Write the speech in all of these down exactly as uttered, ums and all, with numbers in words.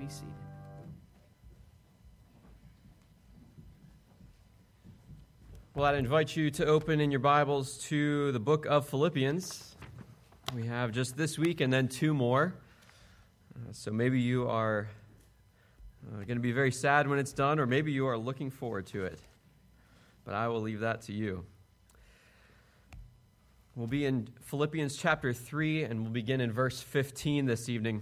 be seated. Well, I'd invite you to open in your Bibles to the book of Philippians. We have just this week and then two more. Uh, so maybe you are uh, going to be very sad when it's done, or maybe you are looking forward to it. But I will leave that to you. We'll be in Philippians chapter three, and we'll begin in verse fifteen this evening.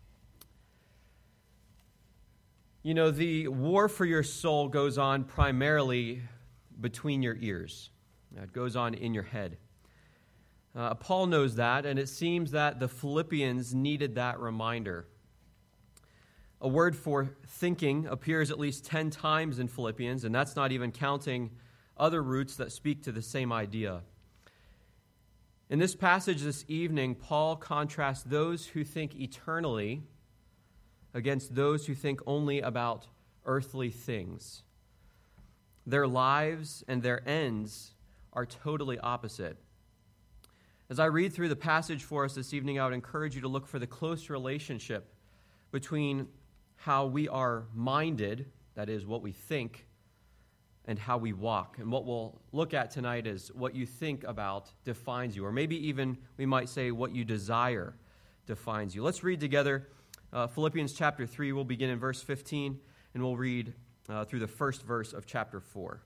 You know, the war for your soul goes on primarily between your ears. It goes on in your head. Uh, Paul knows that, and it seems that the Philippians needed that reminder. A word for thinking appears at least ten times in Philippians, and that's not even counting other roots that speak to the same idea. In this passage this evening, Paul contrasts those who think eternally against those who think only about earthly things. Their lives and their ends are totally opposite. As I read through the passage for us this evening, I would encourage you to look for the close relationship between how we are minded, that is, what we think, and how we walk. And what we'll look at tonight is what you think about defines you, or maybe even we might say what you desire defines you. Let's read together uh, Philippians chapter three. We'll begin in verse fifteen, and we'll read uh, through the first verse of chapter four.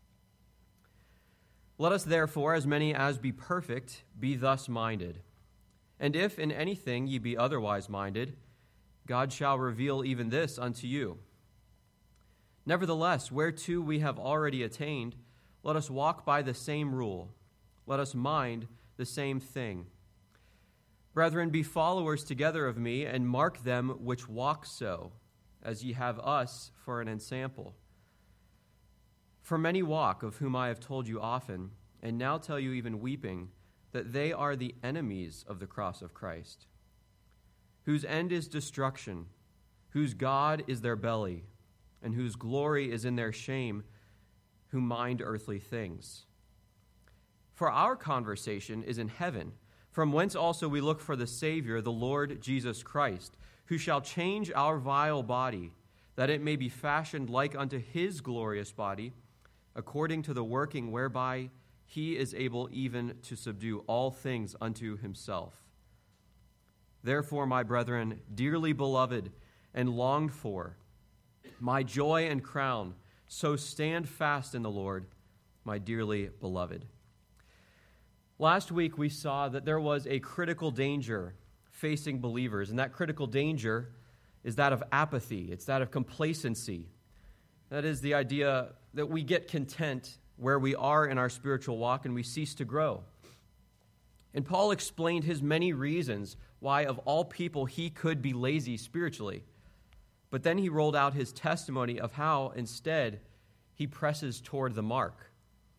Let us therefore, as many as be perfect, be thus minded. And if in anything ye be otherwise minded, God shall reveal even this unto you. Nevertheless, whereto we have already attained, let us walk by the same rule. Let us mind the same thing. Brethren, be followers together of me, and mark them which walk so, as ye have us for an ensample. For many walk, of whom I have told you often, and now tell you even weeping, that they are the enemies of the cross of Christ, whose end is destruction, whose God is their belly, and whose glory is in their shame, who mind earthly things. For our conversation is in heaven, from whence also we look for the Savior, the Lord Jesus Christ, who shall change our vile body, that it may be fashioned like unto his glorious body, according to the working whereby he is able even to subdue all things unto himself. Therefore, my brethren, dearly beloved and longed for, my joy and crown, so stand fast in the Lord, my dearly beloved. Last week we saw that there was a critical danger facing believers, and that critical danger is that of apathy. It's that of complacency. That is the idea that we get content where we are in our spiritual walk and we cease to grow. And Paul explained his many reasons why, of all people, he could be lazy spiritually. But then he rolled out his testimony of how, instead, he presses toward the mark.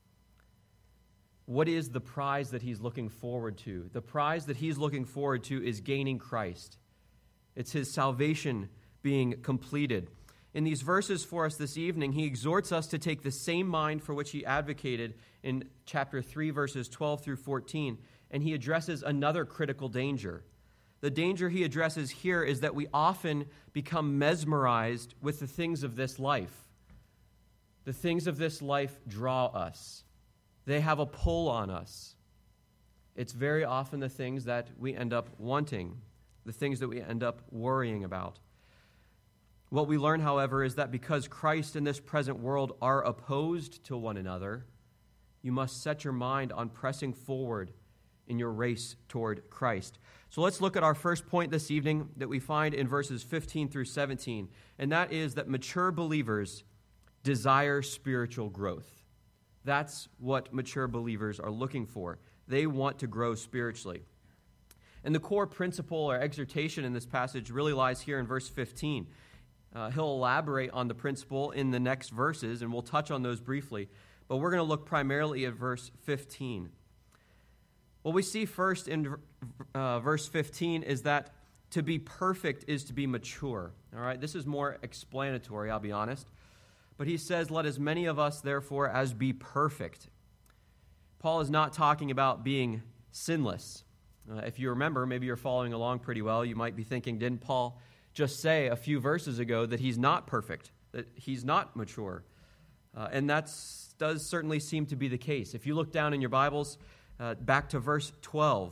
What is the prize that he's looking forward to? The prize that he's looking forward to is gaining Christ. It's his salvation being completed. In these verses for us this evening, he exhorts us to take the same mind for which he advocated in chapter three, verses twelve through fourteen, and he addresses another critical danger. The danger he addresses here is that we often become mesmerized with the things of this life. The things of this life draw us. They have a pull on us. It's very often the things that we end up wanting, the things that we end up worrying about. What we learn, however, is that because Christ and this present world are opposed to one another, you must set your mind on pressing forward in your race toward Christ. So let's look at our first point this evening that we find in verses fifteen through seventeen, and that is that mature believers desire spiritual growth. That's what mature believers are looking for. They want to grow spiritually. And the core principle or exhortation in this passage really lies here in verse fifteen. Uh, he'll elaborate on the principle in the next verses, and we'll touch on those briefly. But we're going to look primarily at verse fifteen. What we see first in uh, verse fifteen is that to be perfect is to be mature. All right, this is more explanatory, I'll be honest. But he says, let as many of us, therefore, as be perfect. Paul is not talking about being sinless. Uh, if you remember, maybe you're following along pretty well, you might be thinking, didn't Paul just say a few verses ago that he's not perfect, that he's not mature. Uh, and that does certainly seem to be the case. If you look down in your Bibles, uh, back to verse twelve,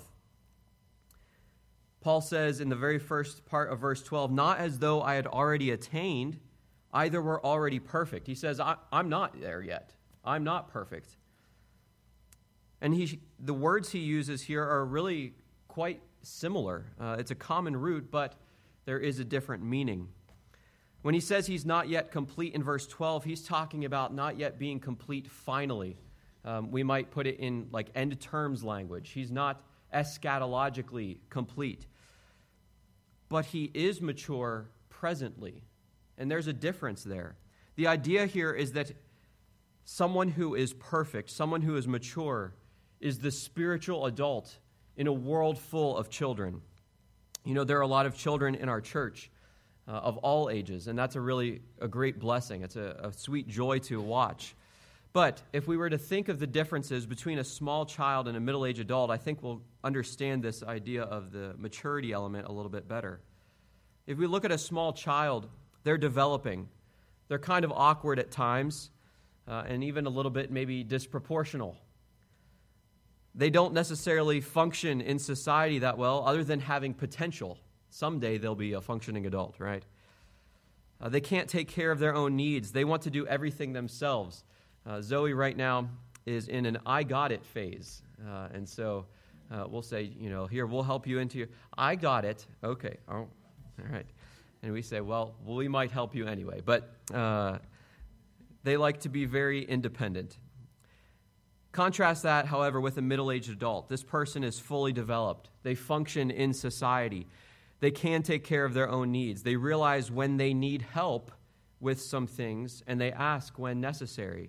Paul says in the very first part of verse twelve, not as though I had already attained, either were already perfect. He says, I, I'm not there yet. I'm not perfect. And he, the words he uses here are really quite similar. Uh, it's a common root, but there is a different meaning. When he says he's not yet complete in verse twelve, he's talking about not yet being complete finally. Um, we might put it in like end terms language. He's not eschatologically complete. But he is mature presently. And there's a difference there. The idea here is that someone who is perfect, someone who is mature, is the spiritual adult in a world full of children. You know, there are a lot of children in our church uh, of all ages, and that's a really a great blessing. It's a, a sweet joy to watch. But if we were to think of the differences between a small child and a middle-aged adult, I think we'll understand this idea of the maturity element a little bit better. If we look at a small child, they're developing. They're kind of awkward at times, uh, and even a little bit maybe disproportional. They don't necessarily function in society that well, other than having potential. Someday they'll be a functioning adult, right? Uh, they can't take care of their own needs. They want to do everything themselves. Uh, Zoe right now is in an I got it phase. Uh, and so uh, we'll say, you know, here, we'll help you into your, I got it. Okay. Oh, all right. And we say, well, well, we might help you anyway. But uh, they like to be very independent. Contrast that, however, with a middle-aged adult. This person is fully developed. They function in society. They can take care of their own needs. They realize when they need help with some things, and they ask when necessary.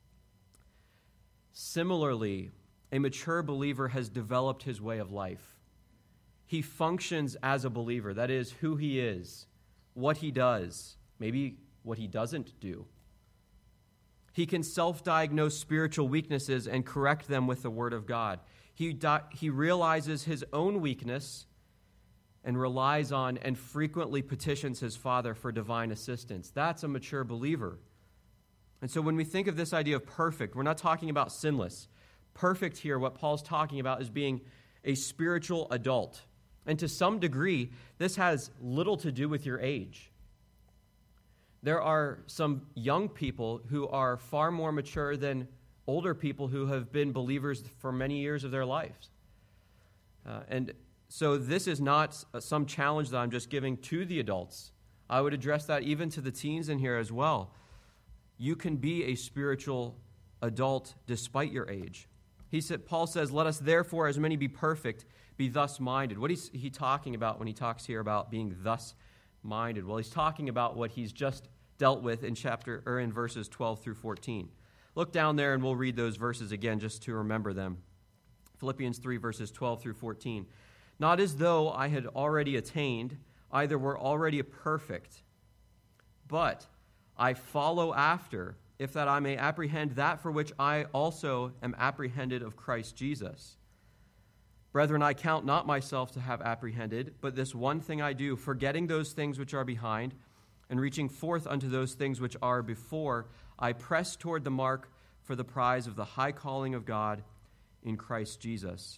Similarly, a mature believer has developed his way of life. He functions as a believer. That is, who he is, what he does, maybe what he doesn't do. He can self-diagnose spiritual weaknesses and correct them with the Word of God. He, di- he realizes his own weakness and relies on and frequently petitions his Father for divine assistance. That's a mature believer. And so when we think of this idea of perfect, we're not talking about sinless. Perfect here, what Paul's talking about is being a spiritual adult. And to some degree, this has little to do with your age. There are some young people who are far more mature than older people who have been believers for many years of their lives. Uh, and so this is not some challenge that I'm just giving to the adults. I would address that even to the teens in here as well. You can be a spiritual adult despite your age. He said, Paul says, let us therefore, as many be perfect, be thus minded. What is he talking about when he talks here about being thus minded? Well, he's talking about what he's just dealt with in chapter or in verses twelve through fourteen. Look down there and we'll read those verses again just to remember them. Philippians three, verses twelve through fourteen. Not as though I had already attained, either were already perfect, but I follow after, if that I may apprehend that for which I also am apprehended of Christ Jesus. Brethren, I count not myself to have apprehended, but this one thing I do, forgetting those things which are behind, and reaching forth unto those things which are before, I press toward the mark for the prize of the high calling of God in Christ Jesus.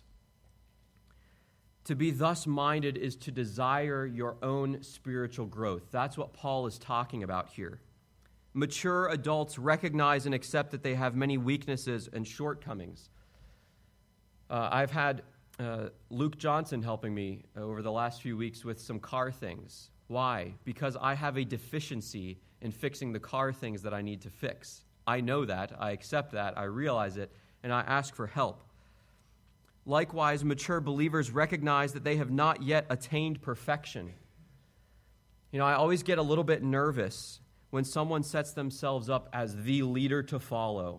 To be thus minded is to desire your own spiritual growth. That's what Paul is talking about here. Mature adults recognize and accept that they have many weaknesses and shortcomings. Uh, I've had uh, Luke Johnson helping me over the last few weeks with some car things. Why? Because I have a deficiency in fixing the car things that I need to fix. I know that, I accept that, I realize it, and I ask for help. Likewise, mature believers recognize that they have not yet attained perfection. You know, I always get a little bit nervous when someone sets themselves up as the leader to follow.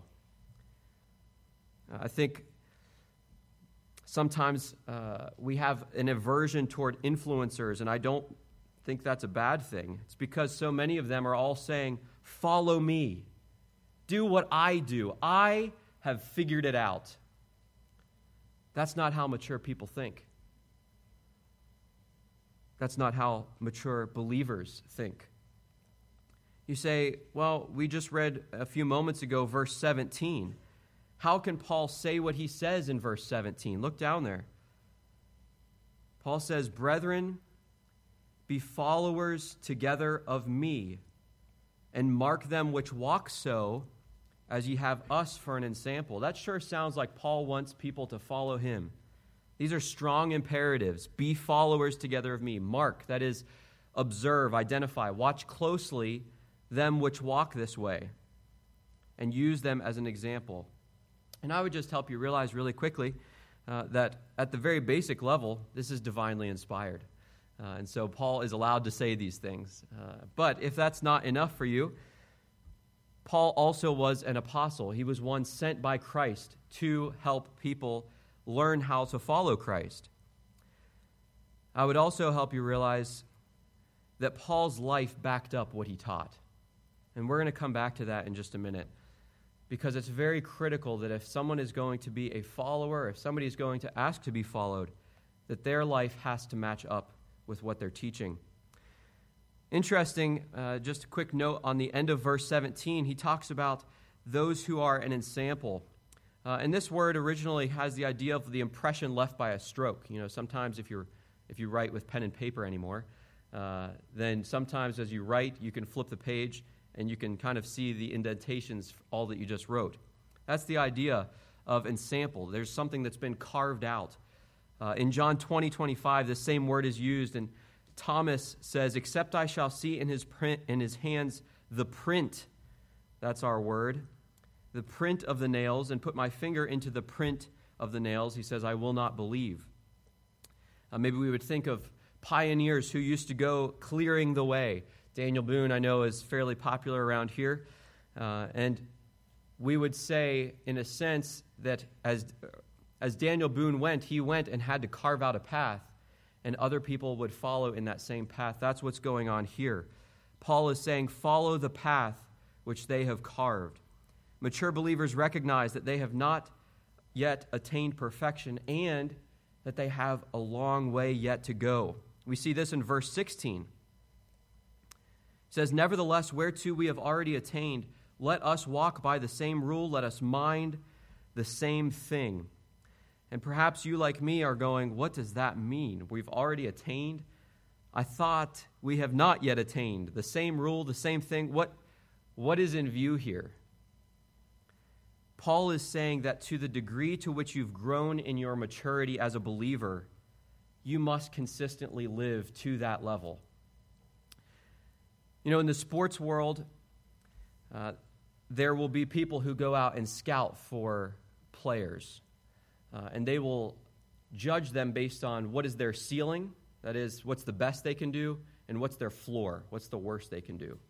I think sometimes uh, we have an aversion toward influencers, and I don't think that's a bad thing. It's because so many of them are all saying, follow me. Do what I do. I have figured it out. That's not how mature people think. That's not how mature believers think. You say, well, we just read a few moments ago, verse seventeen. How can Paul say what he says in verse seventeen? Look down there. Paul says, brethren, be followers together of me, and mark them which walk so, as ye have us for an ensample. That sure sounds like Paul wants people to follow him. These are strong imperatives. Be followers together of me. Mark, that is, observe, identify, watch closely them which walk this way, and use them as an example. And I would just help you realize really quickly uh, that at the very basic level, this is divinely inspired. Uh, and so Paul is allowed to say these things. Uh, but if that's not enough for you, Paul also was an apostle. He was one sent by Christ to help people learn how to follow Christ. I would also help you realize that Paul's life backed up what he taught. And we're going to come back to that in just a minute, because it's very critical that if someone is going to be a follower, if somebody is going to ask to be followed, that their life has to match up with what they're teaching. Interesting, uh, just a quick note on the end of verse seventeen, he talks about those who are an ensample. Uh, and this word originally has the idea of the impression left by a stroke. You know, sometimes if you're if you write with pen and paper anymore, uh, then sometimes as you write, you can flip the page and you can kind of see the indentations, all that you just wrote. That's the idea of ensample. There's something that's been carved out. Uh, in John twenty, twenty-five, the same word is used, and Thomas says, except I shall see in his print in his hands the print, that's our word, the print of the nails, and put my finger into the print of the nails, he says, I will not believe. Uh, maybe we would think of pioneers who used to go clearing the way. Daniel Boone, I know, is fairly popular around here. Uh, and we would say, in a sense, that as, as Daniel Boone went, he went and had to carve out a path, and other people would follow in that same path. That's what's going on here. Paul is saying, follow the path which they have carved. Mature believers recognize that they have not yet attained perfection and that they have a long way yet to go. We see this in verse sixteen. It says, nevertheless, whereto we have already attained, let us walk by the same rule, let us mind the same thing. And perhaps you, like me, are going, what does that mean? We've already attained? I thought we have not yet attained. The same rule, the same thing. What, what is in view here? Paul is saying that to the degree to which you've grown in your maturity as a believer, you must consistently live to that level. You know, in the sports world, uh, there will be people who go out and scout for players. Uh, and they will judge them based on what is their ceiling, that is, what's the best they can do, and what's their floor, what's the worst they can do.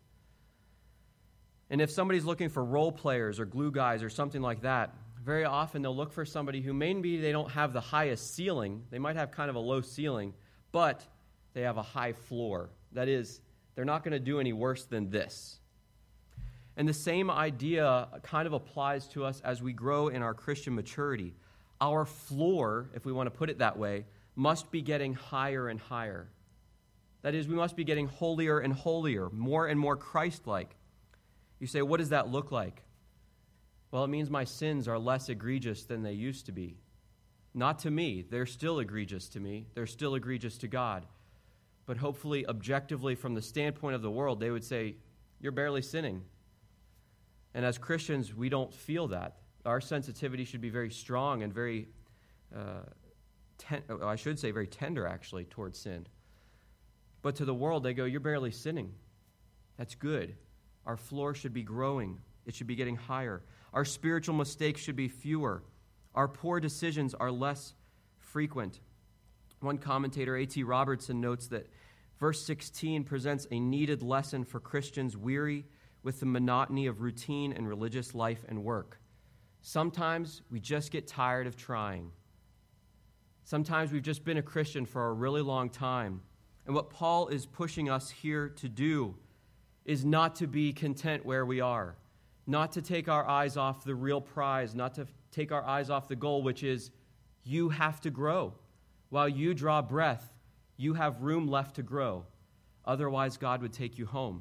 And if somebody's looking for role players or glue guys or something like that, very often they'll look for somebody who maybe they don't have the highest ceiling. They might have kind of a low ceiling, but they have a high floor. That is, they're not going to do any worse than this. And the same idea kind of applies to us as we grow in our Christian maturity. Our floor, if we want to put it that way, must be getting higher and higher. That is, we must be getting holier and holier, more and more Christ-like. You say, what does that look like? Well, it means my sins are less egregious than they used to be. Not to me. They're still egregious to me. They're still egregious to God. But hopefully, objectively, from the standpoint of the world, they would say, you're barely sinning. And as Christians, we don't feel that. Our sensitivity should be very strong and very, uh, ten- I should say very tender, actually, towards sin. But to the world, they go, you're barely sinning. That's good. Our floor should be growing. It should be getting higher. Our spiritual mistakes should be fewer. Our poor decisions are less frequent. One commentator, A T Robertson, notes that verse sixteen presents a needed lesson for Christians weary with the monotony of routine and religious life and work. Sometimes we just get tired of trying. Sometimes we've just been a Christian for a really long time. And what Paul is pushing us here to do is not to be content where we are, not to take our eyes off the real prize, not to take our eyes off the goal, which is you have to grow. While you draw breath, You have room left to grow. Otherwise, God would take you home.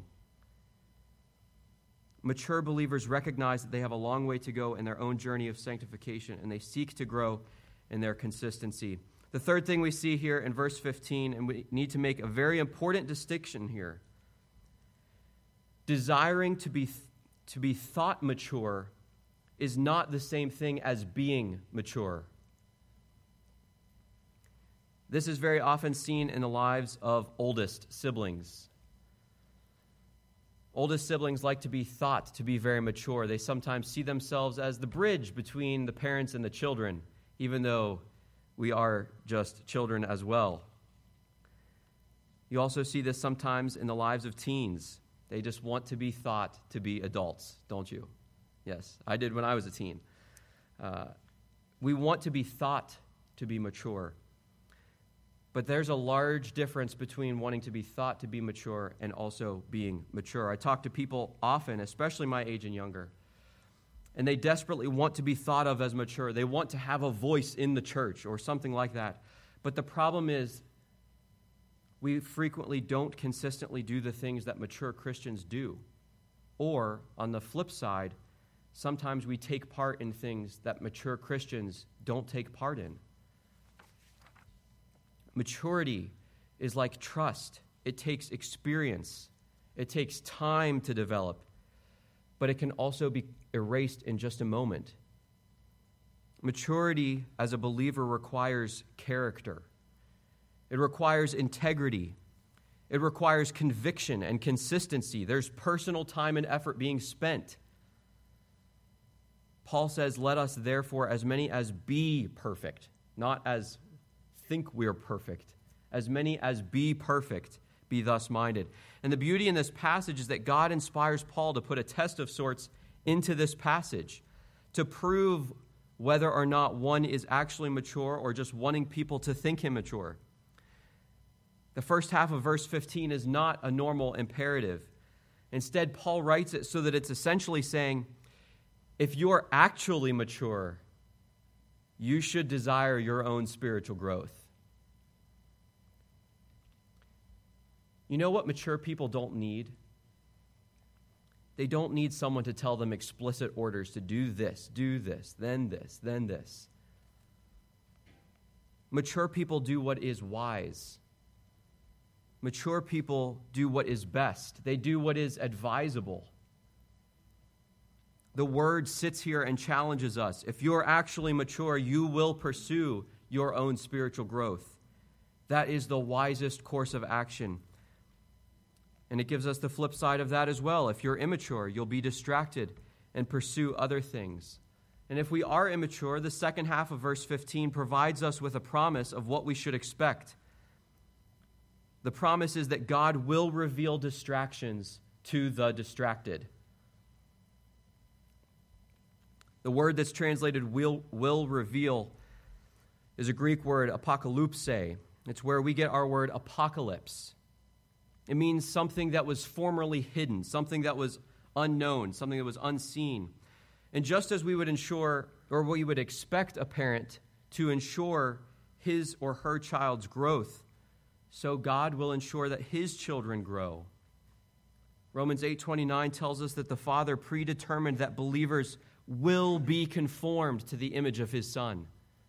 Mature believers recognize that they have a long way to go in their own journey of sanctification, and they seek to grow in their consistency. The third thing we see here in verse fifteen, and we need to make a very important distinction here. Desiring to be, to be thought mature is not the same thing as being mature. This is very often seen in the lives of oldest siblings. Oldest siblings like to be thought to be very mature. They sometimes see themselves as the bridge between the parents and the children, even though we are just children as well. You also see this sometimes in the lives of teens. They just want to be thought to be adults, don't you? Yes, I did when I was a teen. Uh, we want to be thought to be mature. But there's a large difference between wanting to be thought to be mature and also being mature. I talk to people often, especially my age and younger, and they desperately want to be thought of as mature. They want to have a voice in the church or something like that. But the problem is we frequently don't consistently do the things that mature Christians do. Or, on the flip side, sometimes we take part in things that mature Christians don't take part in. Maturity is like trust. It takes experience. It takes time to develop. But it can also be erased in just a moment. Maturity as a believer requires character. It requires integrity. It requires conviction and consistency. There's personal time and effort being spent. Paul says, let us therefore, as many as be perfect, not as think we're perfect, as many as be perfect, be thus minded. And the beauty in this passage is that God inspires Paul to put a test of sorts into this passage to prove whether or not one is actually mature or just wanting people to think him mature. The first half of verse fifteen is not a normal imperative. Instead, Paul writes it so that it's essentially saying, if you're actually mature, you should desire your own spiritual growth. You know what mature people don't need? They don't need someone to tell them explicit orders to do this, do this, then this, then this. Mature people do what is wise. Mature people do what is best. They do what is advisable. The word sits here and challenges us. If you're actually mature, you will pursue your own spiritual growth. That is the wisest course of action. And it gives us the flip side of that as well. If you're immature, you'll be distracted and pursue other things. And if we are immature, the second half of verse fifteen provides us with a promise of what we should expect. The promise is that God will reveal distractions to the distracted. The word that's translated will, will reveal is a Greek word, apokalypse. It's where we get our word apocalypse. It means something that was formerly hidden, something that was unknown, something that was unseen. And just as we would ensure, or we would expect a parent to ensure his or her child's growth, so God will ensure that his children grow. Romans eight twenty-nine tells us that the Father predetermined that believers will be conformed to the image of his Son.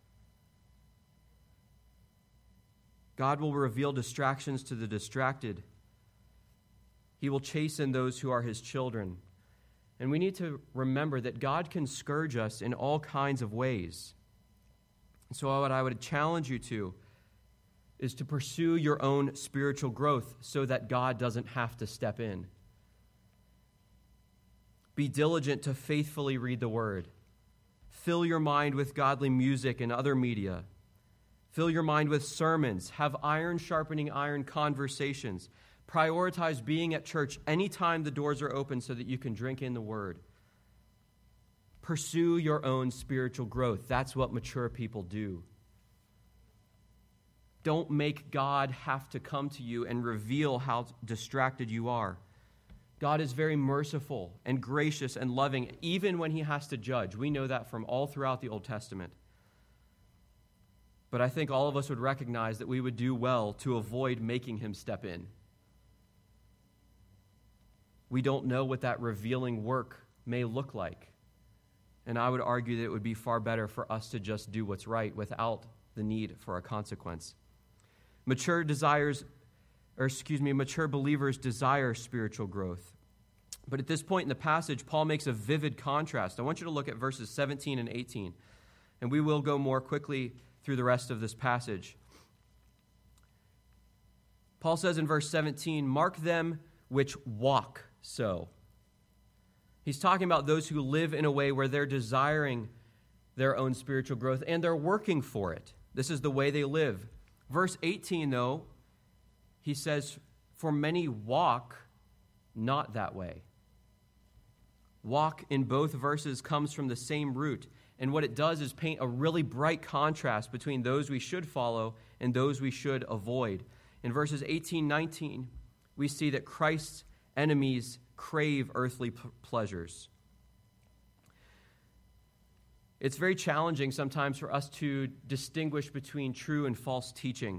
God will reveal distractions to the distracted. He will chasten those who are his children. And we need to remember that God can scourge us in all kinds of ways. So what I would challenge you to is to pursue your own spiritual growth so that God doesn't have to step in. Be diligent to faithfully read the Word. Fill your mind with godly music and other media. Fill your mind with sermons. Have iron sharpening iron conversations. Prioritize being at church anytime the doors are open so that you can drink in the Word. Pursue your own spiritual growth. That's what mature people do. Don't make God have to come to you and reveal how distracted you are. God is very merciful and gracious and loving, even when he has to judge. We know that from all throughout the Old Testament. But I think all of us would recognize that we would do well to avoid making him step in. We don't know what that revealing work may look like. And I would argue that it would be far better for us to just do what's right without the need for a consequence. Mature desires, or excuse me, mature believers desire spiritual growth. But at this point in the passage, Paul makes a vivid contrast. I want you to look at verses seventeen and eighteen, and we will go more quickly through the rest of this passage. Paul says in verse seventeen, "Mark them which walk so." He's talking about those who live in a way where they're desiring their own spiritual growth and they're working for it. This is the way they live. Verse eighteen, though, he says, "For many walk not that way." Walk in both verses comes from the same root, and what it does is paint a really bright contrast between those we should follow and those we should avoid. In verses eighteen, nineteen, we see that Christ's enemies crave earthly p- pleasures. It's very challenging sometimes for us to distinguish between true and false teaching.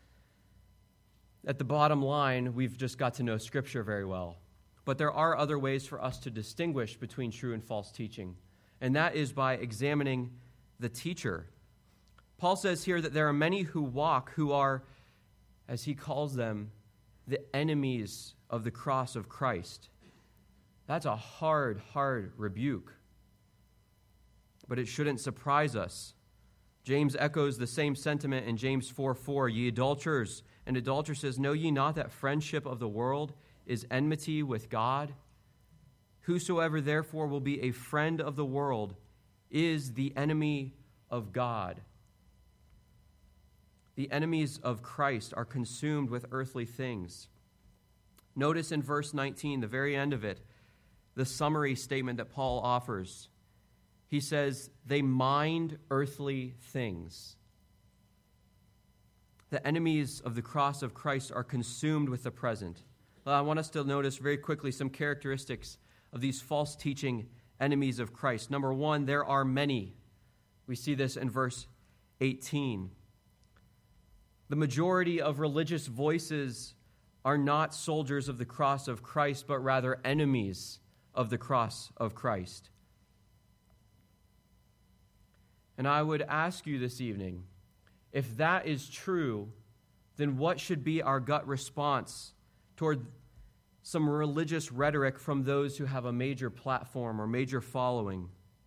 At the bottom line, we've just got to know Scripture very well. But there are other ways for us to distinguish between true and false teaching, and that is by examining the teacher. Paul says here that there are many who walk who are, as he calls them, the enemies of the cross of Christ. That's a hard, hard rebuke. But it shouldn't surprise us. James echoes the same sentiment in James four four, "Ye adulterers and adulteresses, know ye not that friendship of the world is enmity with God? Whosoever therefore will be a friend of the world is the enemy of God." The enemies of Christ are consumed with earthly things. Notice in verse nineteen, the very end of it, the summary statement that Paul offers. He says, they mind earthly things. The enemies of the cross of Christ are consumed with the present. Well, I want us to notice very quickly some characteristics of these false teaching enemies of Christ. Number one, there are many. We see this in verse eighteen. The majority of religious voices are not soldiers of the cross of Christ, but rather enemies of the cross of Christ. And I would ask you this evening, if that is true, then what should be our gut response toward some religious rhetoric from those who have a major platform or major following?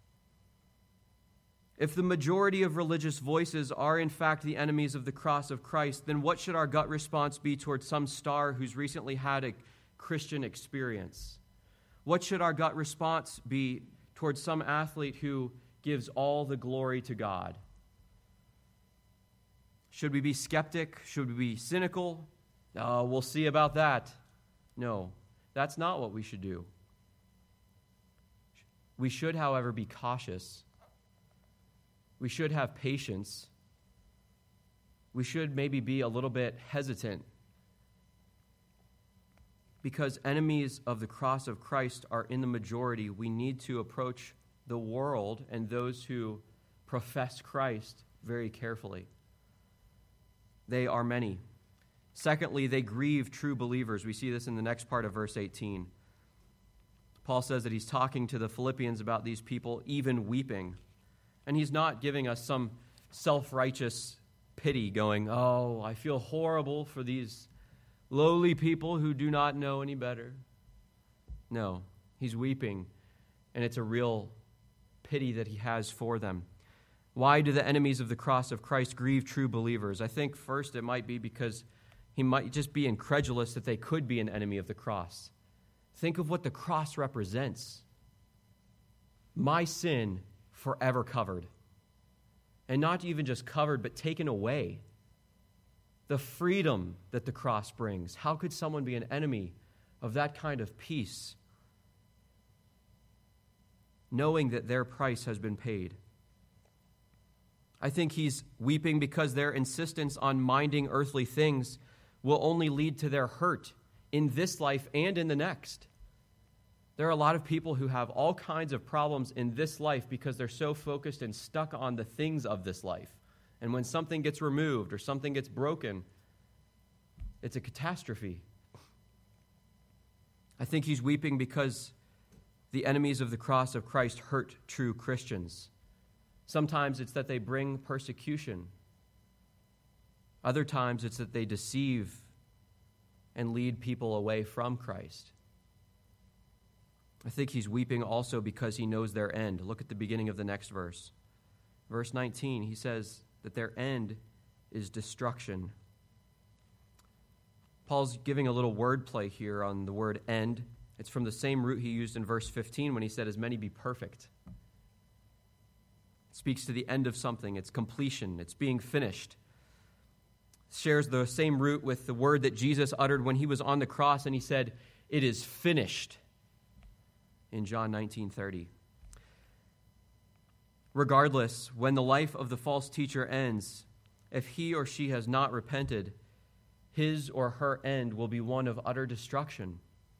If the majority of religious voices are in fact the enemies of the cross of Christ, then what should our gut response be toward some star who's recently had a Christian experience? What should our gut response be toward some athlete who gives all the glory to God? Should we be skeptic? Should we be cynical? Oh, we'll see about that. No, that's not what we should do. We should, however, be cautious. We should have patience. We should maybe be a little bit hesitant, because enemies of the cross of Christ are in the majority. We need to approach the world and those who profess Christ very carefully. They are many. Secondly, they grieve true believers. We see this in the next part of verse eighteen. Paul says that he's talking to the Philippians about these people even weeping. And he's not giving us some self-righteous pity going, oh, I feel horrible for these lowly people who do not know any better. No, he's weeping, and it's a real pity that he has for them. Why do the enemies of the cross of Christ grieve true believers? I think first it might be because he might just be incredulous that they could be an enemy of the cross. Think of what the cross represents. My sin forever covered. And not even just covered, but taken away. The freedom that the cross brings. How could someone be an enemy of that kind of peace, knowing that their price has been paid? I think he's weeping because their insistence on minding earthly things will only lead to their hurt in this life and in the next. There are a lot of people who have all kinds of problems in this life because they're so focused and stuck on the things of this life And when something gets removed or something gets broken, it's a catastrophe. I think he's weeping because the enemies of the cross of Christ hurt true Christians. Sometimes it's that they bring persecution. Other times it's that they deceive and lead people away from Christ. I think he's weeping also because he knows their end. Look at the beginning of the next verse. Verse nineteen, he says that their end is destruction. Paul's giving a little wordplay here on the word end. It's from the same root he used in verse fifteen when he said, as many be perfect. It speaks to the end of something. It's completion. It's being finished. It shares the same root with the word that Jesus uttered when he was on the cross and he said, it is finished, in John nineteen thirty. Regardless, when the life of the false teacher ends, if he or she has not repented, his or her end will be one of utter destruction.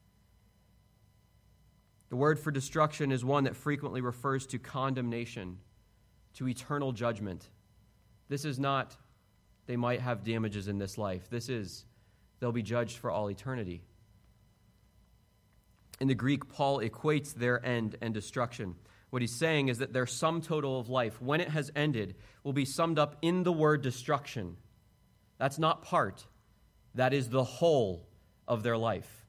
The word for destruction is one that frequently refers to condemnation, to eternal judgment. This is not, they might have damages in this life. This is, they'll be judged for all eternity. In the Greek, Paul equates their end and destruction. What he's saying is that their sum total of life, when it has ended, will be summed up in the word destruction. That's not part. That is the whole of their life.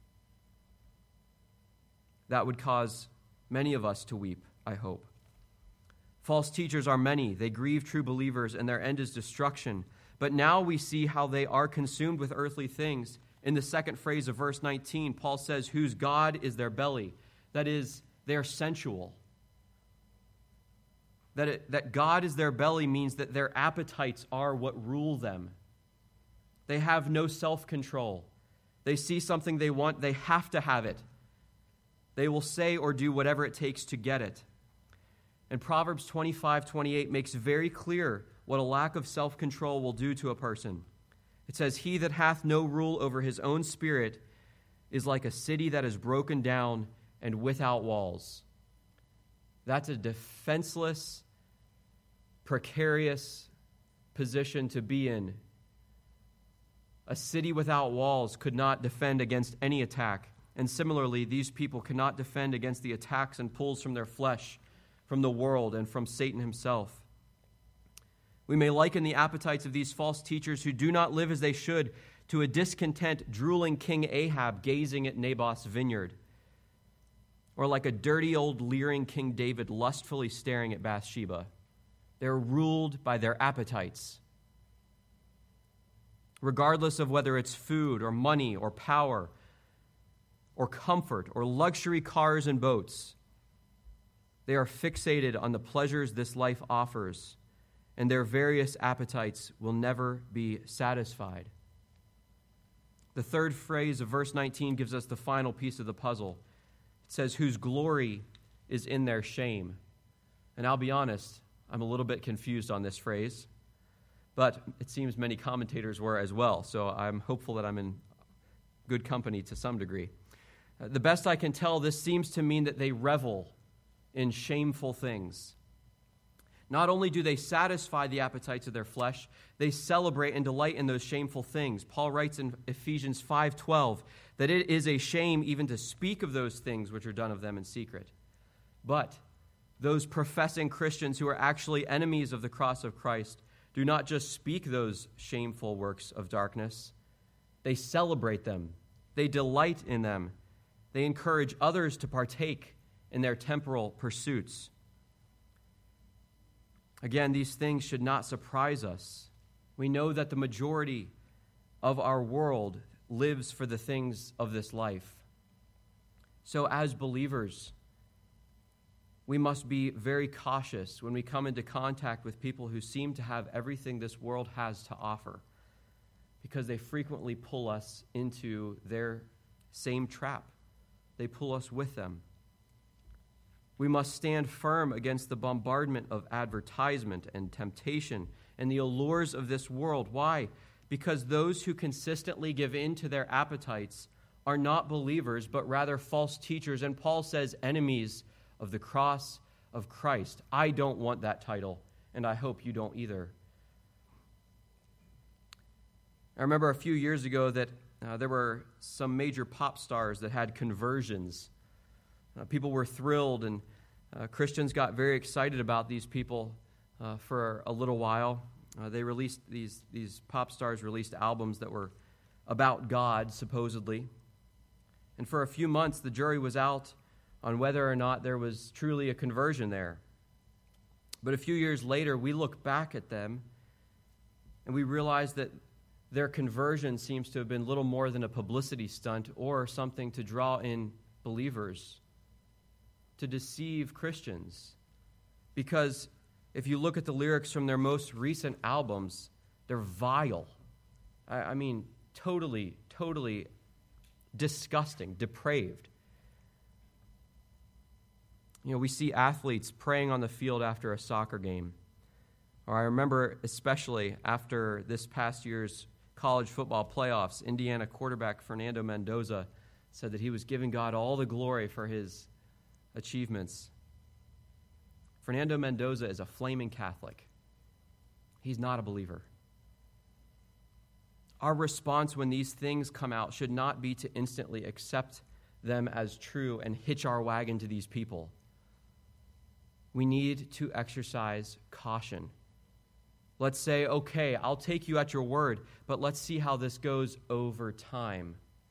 That would cause many of us to weep, I hope. False teachers are many. They grieve true believers, and their end is destruction. But now we see how they are consumed with earthly things. In the second phrase of verse nineteen, Paul says, whose God is their belly. That is, they are sensual. That, it, that God is their belly means that their appetites are what rule them. They have no self-control. They see something they want, they have to have it. They will say or do whatever it takes to get it. And Proverbs twenty-five twenty-eight makes very clear what a lack of self-control will do to a person. It says, he that hath no rule over his own spirit is like a city that is broken down and without walls. That's a defenseless, precarious position to be in. A city without walls could not defend against any attack. And similarly, these people cannot defend against the attacks and pulls from their flesh, from the world, and from Satan himself. We may liken the appetites of these false teachers who do not live as they should to a discontent, drooling King Ahab gazing at Naboth's vineyard, or like a dirty old leering King David lustfully staring at Bathsheba. They're ruled by their appetites. Regardless of whether it's food or money or power or comfort or luxury cars and boats, they are fixated on the pleasures this life offers, and their various appetites will never be satisfied. The third phrase of verse nineteen gives us the final piece of the puzzle. It says, whose glory is in their shame. And I'll be honest, I'm a little bit confused on this phrase, but it seems many commentators were as well, so I'm hopeful that I'm in good company to some degree. Uh, the best I can tell, this seems to mean that they revel in shameful things. Not only do they satisfy the appetites of their flesh, they celebrate and delight in those shameful things. Paul writes in Ephesians five twelve that it is a shame even to speak of those things which are done of them in secret. But those professing Christians who are actually enemies of the cross of Christ do not just speak those shameful works of darkness. They celebrate them. They delight in them. They encourage others to partake in their temporal pursuits. Again, these things should not surprise us. We know that the majority of our world lives for the things of this life. So as believers, we must be very cautious when we come into contact with people who seem to have everything this world has to offer, because they frequently pull us into their same trap. They pull us with them. We must stand firm against the bombardment of advertisement and temptation and the allures of this world. Why? Because those who consistently give in to their appetites are not believers, but rather false teachers. And Paul says, enemies of the cross of Christ. I don't want that title, and I hope you don't either. I remember a few years ago that uh, there were some major pop stars that had conversions. Uh, people were thrilled, and uh, Christians got very excited about these people uh, for a little while. Uh, they released, these, these pop stars released albums that were about God, supposedly. And for a few months, the jury was out on whether or not there was truly a conversion there. But a few years later, we look back at them, and we realize that their conversion seems to have been little more than a publicity stunt or something to draw in believers, to deceive Christians. Because if you look at the lyrics from their most recent albums, they're vile. I, I mean, totally, totally disgusting, depraved. You know, we see athletes praying on the field after a soccer game. Or I remember especially after this past year's college football playoffs, Indiana quarterback Fernando Mendoza said that he was giving God all the glory for his achievements. Fernando Mendoza is a flaming Catholic. He's not a believer. Our response when these things come out should not be to instantly accept them as true and hitch our wagon to these people. We need to exercise caution. Let's say, okay, I'll take you at your word, but let's see how this goes over time.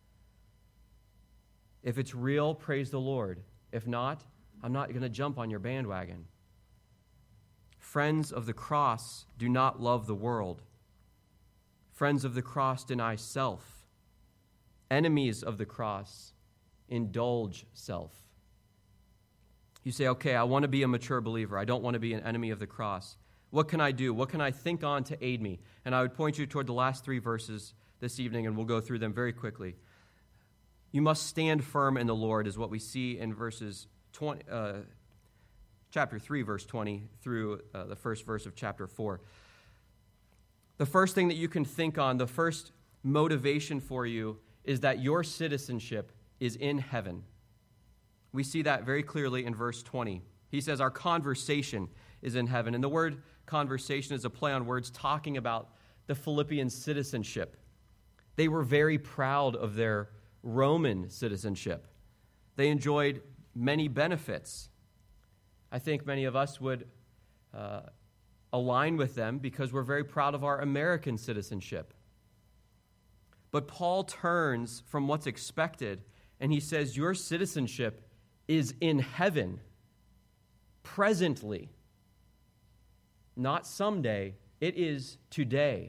If it's real, praise the Lord. If not, I'm not going to jump on your bandwagon. Friends of the cross do not love the world. Friends of the cross deny self. Enemies of the cross indulge self. You say, okay, I want to be a mature believer. I don't want to be an enemy of the cross. What can I do? What can I think on to aid me? And I would point you toward the last three verses this evening, and we'll go through them very quickly. You must stand firm in the Lord, is what we see in verses twenty, uh, chapter three, verse twenty, through uh, the first verse of chapter four. The first thing that you can think on, the first motivation for you, is that your citizenship is in heaven. We see that very clearly in verse twenty. He says, our conversation is in heaven. And the word conversation is a play on words talking about the Philippian citizenship. They were very proud of their Roman citizenship. They enjoyed many benefits. I think many of us would uh, align with them because we're very proud of our American citizenship. But Paul turns from what's expected, and he says, your citizenship is in heaven, presently. Not someday, it is today.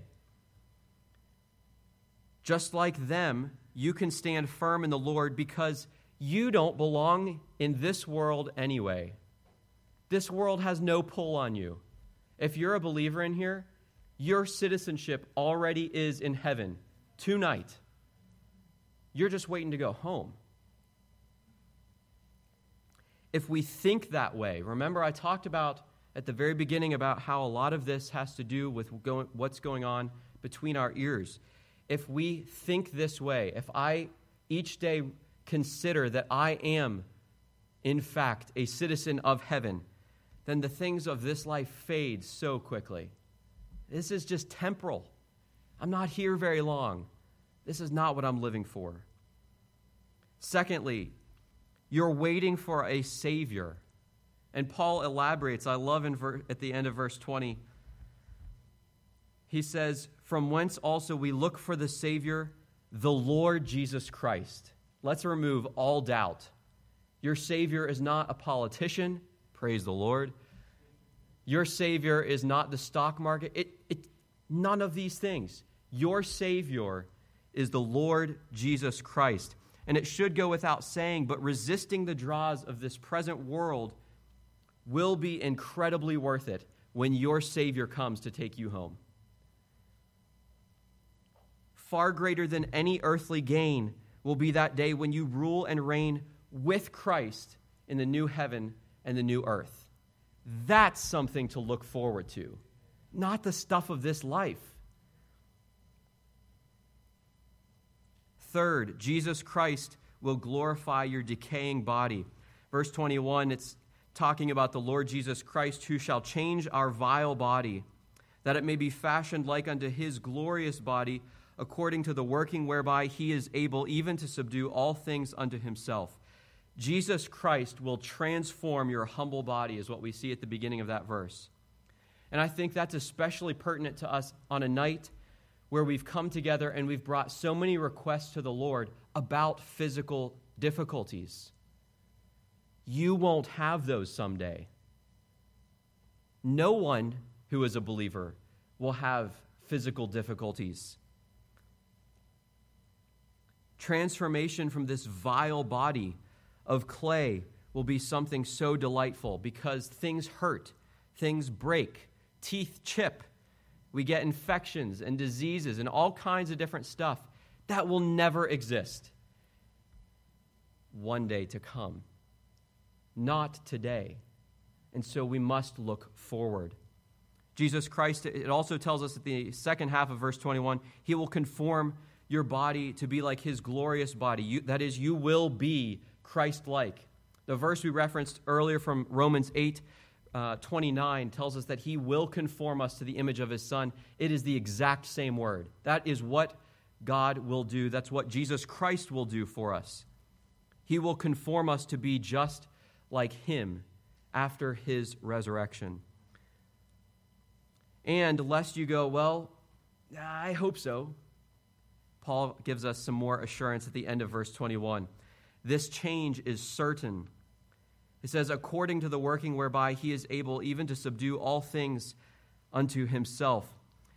Just like them, you can stand firm in the Lord because you don't belong in this world anyway. This world has no pull on you. If you're a believer in here, your citizenship already is in heaven tonight. You're just waiting to go home. If we think that way, remember I talked about at the very beginning about how a lot of this has to do with going, what's going on between our ears. If we think this way, if I each day consider that I am, in fact, a citizen of heaven, then the things of this life fade so quickly. This is just temporal. I'm not here very long. This is not what I'm living for. Secondly, you're waiting for a Savior. And Paul elaborates, I love in ver- at the end of verse twenty, he says, from whence also we look for the Savior, the Lord Jesus Christ. Let's remove all doubt. Your Savior is not a politician, praise the Lord. Your Savior is not the stock market. It, it, none of these things. Your Savior is the Lord Jesus Christ. And it should go without saying, but resisting the draws of this present world will be incredibly worth it when your Savior comes to take you home. Far greater than any earthly gain will be that day when you rule and reign with Christ in the new heaven and the new earth. That's something to look forward to, not the stuff of this life. Third, Jesus Christ will glorify your decaying body. Verse twenty-one, it's talking about the Lord Jesus Christ, who shall change our vile body, that it may be fashioned like unto his glorious body, according to the working whereby he is able even to subdue all things unto himself. Jesus Christ will transform your humble body, is what we see at the beginning of that verse. And I think that's especially pertinent to us on a night where we've come together and we've brought so many requests to the Lord about physical difficulties. You won't have those someday. No one who is a believer will have physical difficulties. Transformation from this vile body of clay will be something so delightful because things hurt, things break, teeth chip, we get infections and diseases and all kinds of different stuff that will never exist one day to come. Not today. And so we must look forward. Jesus Christ, it also tells us at the second half of verse twenty-one, he will conform your body to be like his glorious body. You, that is, you will be Christ-like. The verse we referenced earlier from Romans eight uh, twenty-nine tells us that he will conform us to the image of his Son. It is the exact same word. That is what God will do. That's what Jesus Christ will do for us. He will conform us to be just like him after his resurrection. And lest you go, well, I hope so, Paul gives us some more assurance at the end of verse twenty-one. This change is certain. It says, according to the working whereby he is able even to subdue all things unto himself.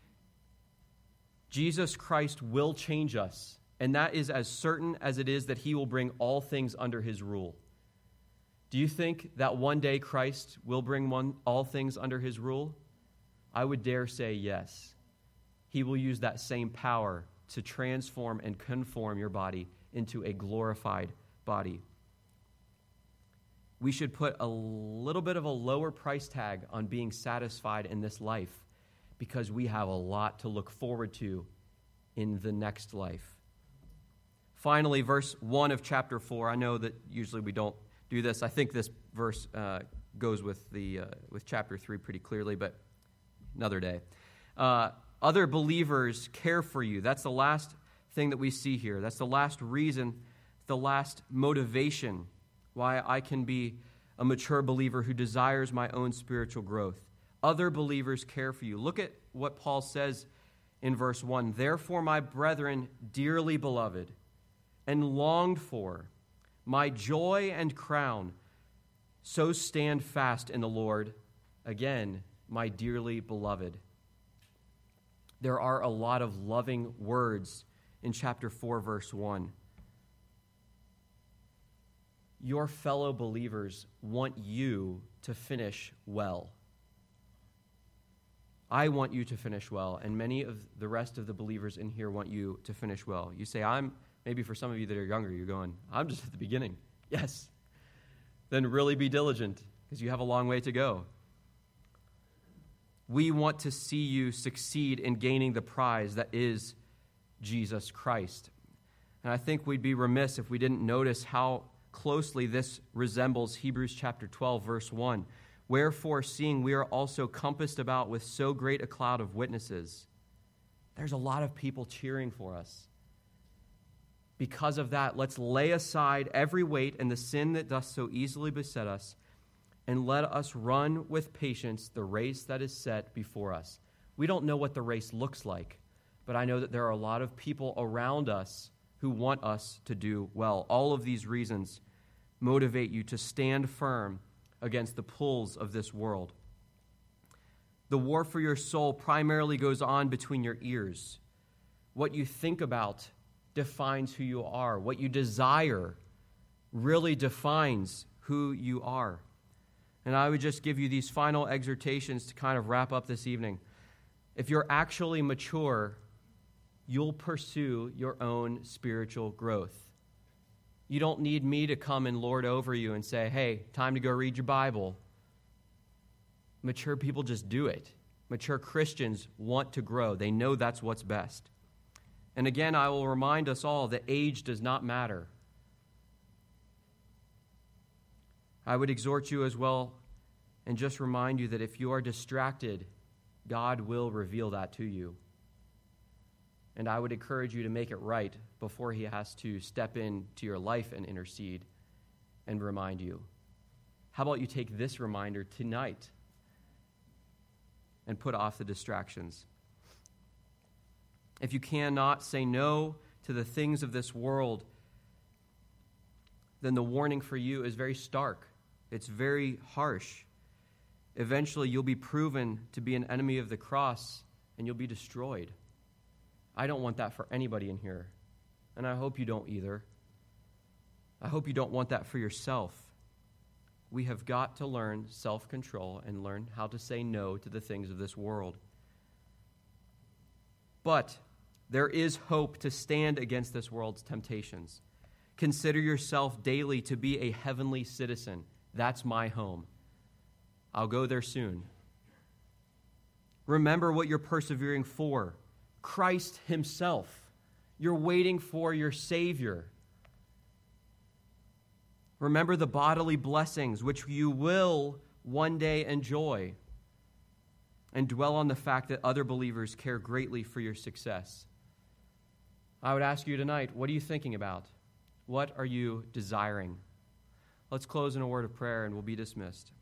Jesus Christ will change us, and that is as certain as it is that he will bring all things under his rule. Do you think that one day Christ will bring one, all things under his rule? I would dare say yes. He will use that same power to transform and conform your body into a glorified body. We should put a little bit of a lower price tag on being satisfied in this life because we have a lot to look forward to in the next life. Finally, verse one of chapter four. I know that usually we don't do this. I think this verse uh, goes with the uh, with chapter three pretty clearly, but another day. Uh, other believers care for you. That's the last thing that we see here. That's the last reason, the last motivation why I can be a mature believer who desires my own spiritual growth. Other believers care for you. Look at what Paul says in verse one. Therefore, my brethren, dearly beloved, and longed for, my joy and crown, so stand fast in the Lord. Again, my dearly beloved. There are a lot of loving words in chapter four, verse one. Your fellow believers want you to finish well. I want you to finish well, and many of the rest of the believers in here want you to finish well. You say, I'm, maybe for some of you that are younger, you're going, I'm just at the beginning. Yes. Then really be diligent, because you have a long way to go. We want to see you succeed in gaining the prize that is Jesus Christ. And I think we'd be remiss if we didn't notice how closely this resembles Hebrews chapter twelve, verse one. Wherefore, seeing we are also compassed about with so great a cloud of witnesses. There's a lot of people cheering for us. Because of that, let's lay aside every weight and the sin that doth so easily beset us, and let us run with patience the race that is set before us. We don't know what the race looks like, but I know that there are a lot of people around us who want us to do well. All of these reasons motivate you to stand firm against the pulls of this world. The war for your soul primarily goes on between your ears. What you think about defines who you are. What you desire really defines who you are. And I would just give you these final exhortations to kind of wrap up this evening. If you're actually mature, you'll pursue your own spiritual growth. You don't need me to come and lord over you and say, hey, time to go read your Bible. Mature people just do it. Mature Christians want to grow. They know that's what's best. And again, I will remind us all that age does not matter. I would exhort you as well and just remind you that if you are distracted, God will reveal that to you. And I would encourage you to make it right before he has to step into your life and intercede and remind you. How about you take this reminder tonight and put off the distractions? If you cannot say no to the things of this world, then the warning for you is very stark. It's very harsh. Eventually, you'll be proven to be an enemy of the cross, and you'll be destroyed. I don't want that for anybody in here, and I hope you don't either. I hope you don't want that for yourself. We have got to learn self-control and learn how to say no to the things of this world. But there is hope to stand against this world's temptations. Consider yourself daily to be a heavenly citizen. That's my home. I'll go there soon. Remember what you're persevering for. Christ himself. You're waiting for your Savior. Remember the bodily blessings which you will one day enjoy. And dwell on the fact that other believers care greatly for your success. I would ask you tonight, what are you thinking about? What are you desiring? Let's close in a word of prayer and we'll be dismissed.